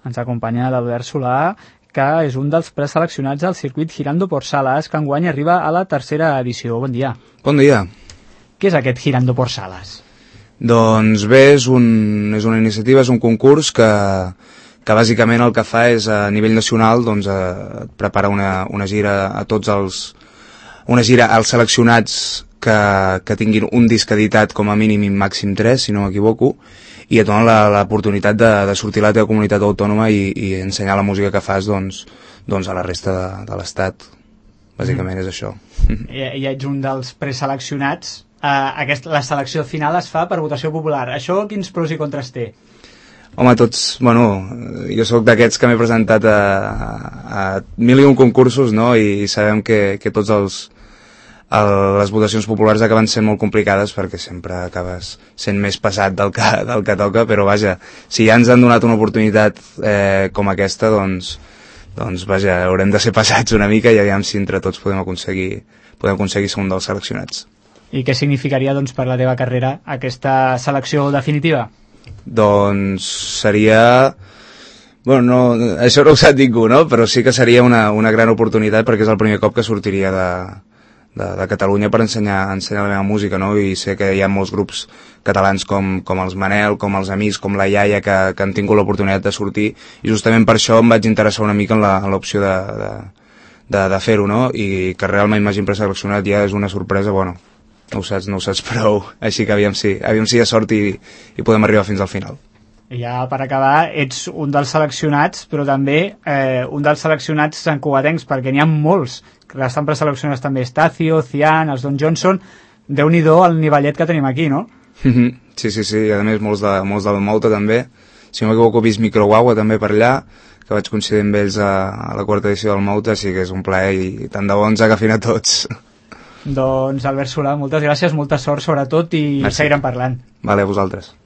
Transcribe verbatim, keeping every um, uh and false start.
Ens acompanya l'Albert Solà, que és un dels preseleccionats al circuit Girando por Salas, que enguany arriba a la tercera edició. Bon dia. Bon dia. Què és aquest Girando por Salas? Doncs bé, és, un, és una iniciativa, és un concurs que, que bàsicament el que fa és a nivell nacional doncs, a, prepara una, una gira a tots els una gira als seleccionats que, que tinguin un disc editat com a mínim i màxim tres, si no m'equivoco, i et donen l'oportunitat de, de sortir a la teva comunitat autònoma i, i ensenyar la música que fas doncs, doncs a la resta de, de l'estat. Bàsicament mm. és això. Ja, ja ets un dels preseleccionats. Uh, aquest, la selecció final es fa per votació popular. Això quins pros i contres té? Home, tots, bueno, jo sóc d'aquests que m'he presentat a, a mil i un concursos, no?, i sabem que, que tots els, el, les votacions populars acaben sent molt complicades perquè sempre acabes sent més pesat del que, del que toca, però vaja, si ja ens han donat una oportunitat eh, com aquesta, doncs, doncs vaja, haurem de ser passats una mica i aviam si entre tots podem aconseguir, podem aconseguir ser un dels seleccionats. I què significaria doncs, per la teva carrera aquesta selecció definitiva? Doncs seria... Bueno, no, això no ho sap ningú, no? Però sí que seria una, una gran oportunitat perquè és el primer cop que sortiria de, de, de Catalunya per ensenyar, ensenyar la meva música, no? I sé que hi ha molts grups catalans com, com els Manel, com els Amics, com la Iaia, que, que han tingut l'oportunitat de sortir, i justament per això em vaig interessar una mica en l'opció de, de, de, de fer-ho, no? I que realment m'hagin preseleccionat ja és una sorpresa, bueno, no ho saps, no ho saps prou, així que aviam si, aviam si hi ha sort i, i podem arribar fins al final. I ja per acabar, ets un dels seleccionats, però també eh, un dels seleccionats santcugatencs, perquè n'hi ha molts que estan preseleccionats també, Estacio, Cian, els Don Johnson, Déu-n'hi-do el nivellet que tenim aquí, no? Sí, sí, sí, i a més molts, de, molts del Mouta també, si no m'equivoco he vist Microguagua també per allà, que vaig coincidir amb ells a, a la quarta edició del Mouta, així que és un plaer i tant de bo ens agafin a tots. Doncs Albert Solà, moltes gràcies, molta sort sobretot i Merci. seguirem parlant. Vale, a vosaltres.